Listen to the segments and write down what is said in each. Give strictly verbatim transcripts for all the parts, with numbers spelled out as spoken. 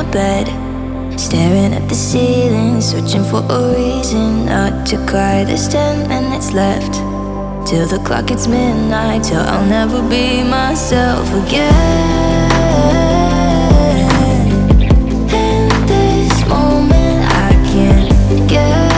bed, staring at the ceiling, searching for a reason not to cry. There's ten minutes left till the clock hits midnight, till I'll never be myself again. In this moment I can't get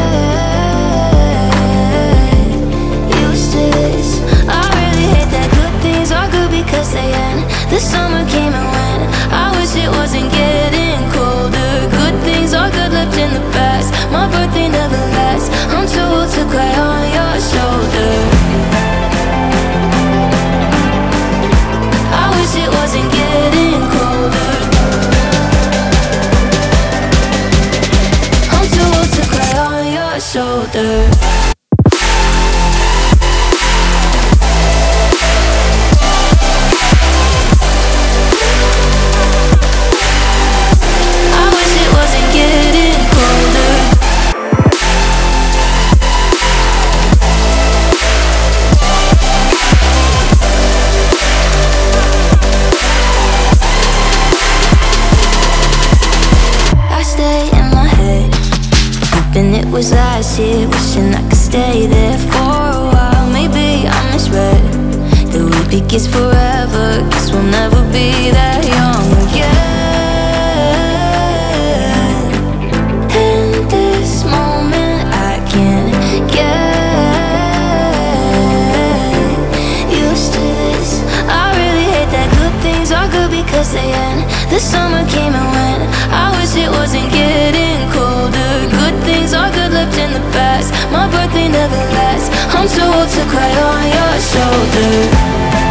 used to this. I really hate that good things are good because they end. The summer came and went, I wish it wasn't getting colder. Good things are good left in the past. My birthday never lasts, I'm too old to cry on your shoulder. I wish it wasn't getting colder. I'm too old to cry on your shoulder. It was last year, wishing I could stay there for a while. Maybe I misread that we'd be kids forever. Guess we'll never be that young again. In this moment I can't get used to this. I really hate that good things are good because they end. The summer came and went, I wish it wasn't getting colder. Good things are good left in the past. My birthday never lasts, I'm too old to cry on your shoulder.